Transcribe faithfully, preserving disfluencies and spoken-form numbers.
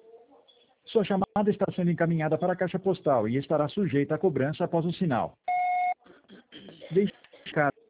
Sua chamada está sendo encaminhada para a caixa postal e estará sujeita a cobrança após o sinal. Deixe